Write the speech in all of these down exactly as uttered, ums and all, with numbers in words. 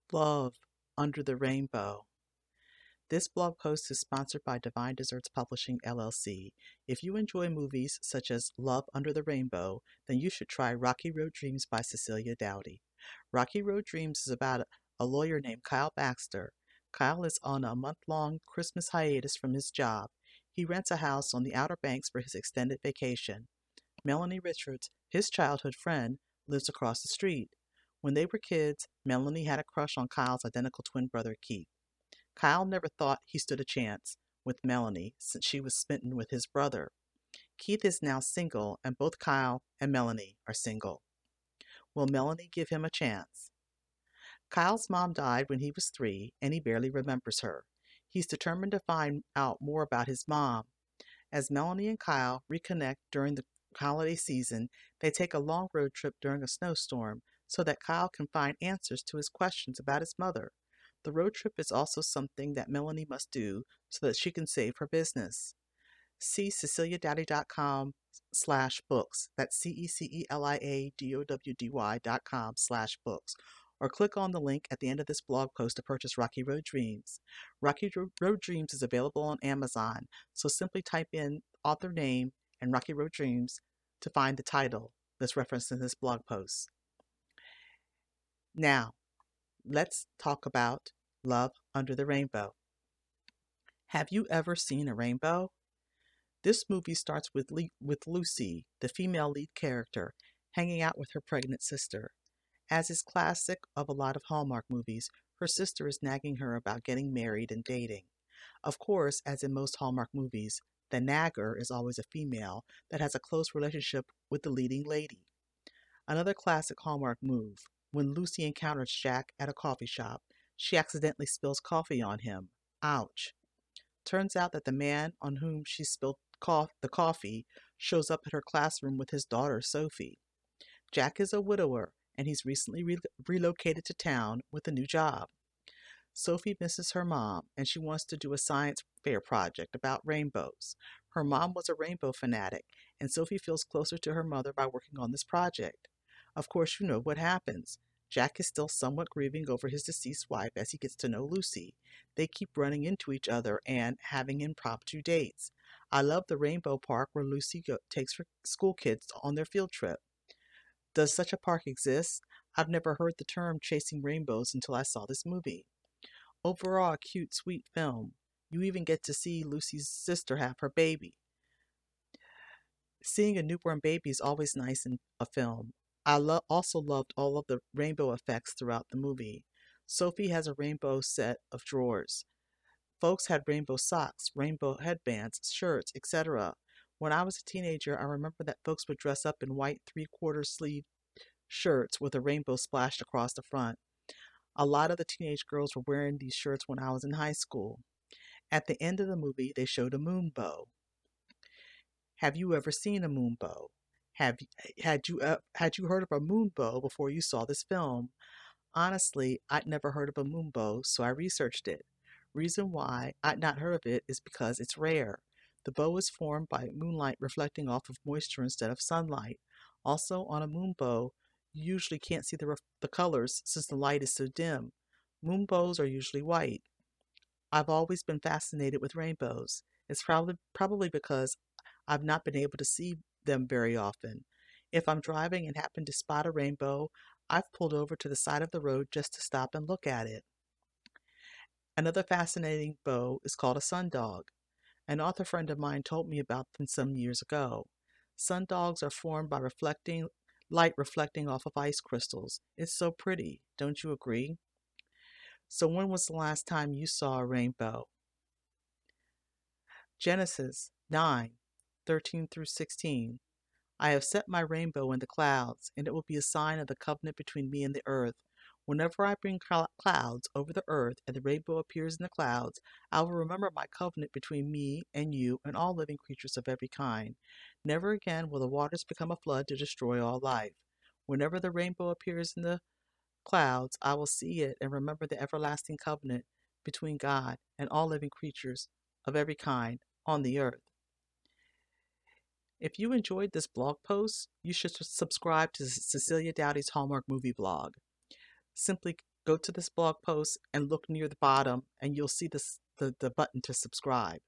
Love Under the Rainbow. This blog post is sponsored by Divine Desserts Publishing, L L C. If you enjoy movies such as Love Under the Rainbow, then you should try Rocky Road Dreams by Cecilia Dowdy. Rocky Road Dreams is about a lawyer named Kyle Baxter. Kyle is on a month-long Christmas hiatus from his job. He rents a house on the Outer Banks for his extended vacation. Melanie Richards, his childhood friend, lives across the street. When they were kids, Melanie had a crush on Kyle's identical twin brother, Keith. Kyle never thought he stood a chance with Melanie since she was smitten with his brother. Keith is now single, and both Kyle and Melanie are single. Will Melanie give him a chance? Kyle's mom died when he was three, and he barely remembers her. He's determined to find out more about his mom. As Melanie and Kyle reconnect during the holiday season, they take a long road trip during a snowstorm so that Kyle can find answers to his questions about his mother. The road trip is also something that Melanie must do so that she can save her business. See ceciliadowdy.com slash books. That's C-E-C-E-L-I-A-D-O-W-D-Y dot com slash books. Or click on the link at the end of this blog post to purchase Rocky Road Dreams. Rocky Road Dreams is available on Amazon, so simply type in author name and Rocky Road Dreams to find the title that's referenced in this blog post. Now, let's talk about Love Under the Rainbow. Have you ever seen a rainbow? This movie starts with Le- with Lucy, the female lead character, hanging out with her pregnant sister. As is classic of a lot of Hallmark movies, her sister is nagging her about getting married and dating. Of course, as in most Hallmark movies, the nagger is always a female that has a close relationship with the leading lady. Another classic Hallmark move: when Lucy encounters Jack at a coffee shop, she accidentally spills coffee on him. Ouch. Turns out that the man on whom she spilled co- the coffee shows up at her classroom with his daughter, Sophie. Jack is a widower, and he's recently re- relocated to town with a new job. Sophie misses her mom, and she wants to do a science fair project about rainbows. Her mom was a rainbow fanatic, and Sophie feels closer to her mother by working on this project. Of course, you know what happens. Jack is still somewhat grieving over his deceased wife as he gets to know Lucy. They keep running into each other and having impromptu dates. I love the rainbow park where Lucy go- takes her school kids on their field trip. Does such a park exist? I've never heard the term chasing rainbows until I saw this movie. Overall, a cute, sweet film. You even get to see Lucy's sister have her baby. Seeing a newborn baby is always nice in a film. I lo- also loved all of the rainbow effects throughout the movie. Sophie has a rainbow set of drawers. Folks had rainbow socks, rainbow headbands, shirts, et cetera. When I was a teenager, I remember that folks would dress up in white three-quarter sleeve shirts with a rainbow splashed across the front. A lot of the teenage girls were wearing these shirts when I was in high school. At the end of the movie, they showed a moon bow. Have you ever seen a moon bow? Have had you uh, had you heard of a moon bow before you saw this film? Honestly, I'd never heard of a moon bow, so I researched it. Reason why I'd not heard of it is because it's rare. The bow is formed by moonlight reflecting off of moisture instead of sunlight. Also, on a moon bow, you usually can't see the, ref- the colors since the light is so dim. Moon bows are usually white. I've always been fascinated with rainbows. It's probably probably because I've not been able to see them very often. If I'm driving and happen to spot a rainbow, I've pulled over to the side of the road just to stop and look at it. Another fascinating bow is called a sundog. An author friend of mine told me about them some years ago. Sundogs are formed by reflecting light reflecting off of ice crystals. It's so pretty, don't you agree? So when was the last time you saw a rainbow? Genesis nine thirteen through sixteen. I have set my rainbow in the clouds, and it will be a sign of the covenant between me and the earth. Whenever I bring clou- clouds over the earth and the rainbow appears in the clouds, I will remember my covenant between me and you and all living creatures of every kind. Never again will the waters become a flood to destroy all life. Whenever the rainbow appears in the clouds, I will see it and remember the everlasting covenant between God and all living creatures of every kind on the earth. If you enjoyed this blog post, you should subscribe to Cecilia Dowdy's Hallmark Movie Blog. Simply Go to this blog post and look near the bottom, and you'll see this, the, the button to subscribe.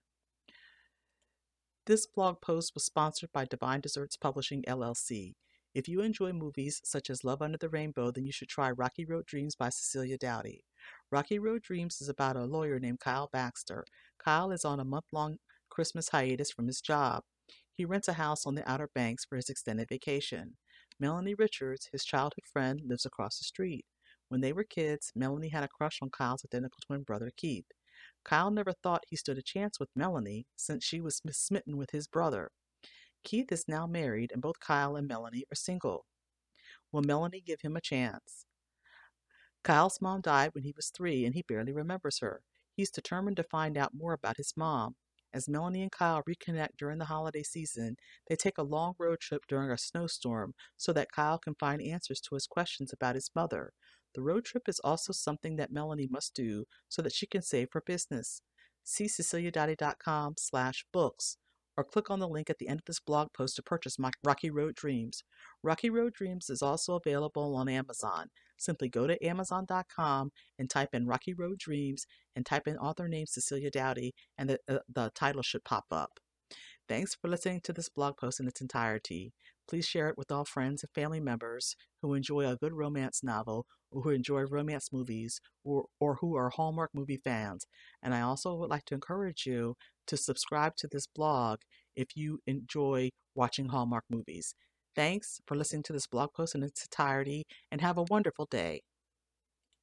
This blog post was sponsored by Divine Desserts Publishing, L L C. If you enjoy movies such as Love Under the Rainbow, then you should try Rocky Road Dreams by Cecilia Dowdy. Rocky Road Dreams is about a lawyer named Kyle Baxter. Kyle is on a month-long Christmas hiatus from his job. He rents a house on the Outer Banks for his extended vacation. Melanie Richards, his childhood friend, lives across the street. When they were kids, Melanie had a crush on Kyle's identical twin brother, Keith. Kyle never thought he stood a chance with Melanie since she was smitten with his brother. Keith is now married, and both Kyle and Melanie are single. Will Melanie give him a chance? Kyle's mom died when he was three, and he barely remembers her. He's determined to find out more about his mom. As Melanie and Kyle reconnect during the holiday season, they take a long road trip during a snowstorm so that Kyle can find answers to his questions about his mother. The road trip is also something that Melanie must do so that she can save for business. See ceciliadowdy.com slash books or click on the link at the end of this blog post to purchase my Rocky Road Dreams. Rocky Road Dreams is also available on Amazon. Simply go to amazon dot com and type in Rocky Road Dreams and type in author name Cecilia Dowdy, and the, uh, the title should pop up. Thanks for listening to this blog post in its entirety. Please share it with all friends and family members who enjoy a good romance novel, or who enjoy romance movies, or, or who are Hallmark movie fans. And I also would like to encourage you to subscribe to this blog if you enjoy watching Hallmark movies. Thanks for listening to this blog post in its entirety, and have a wonderful day.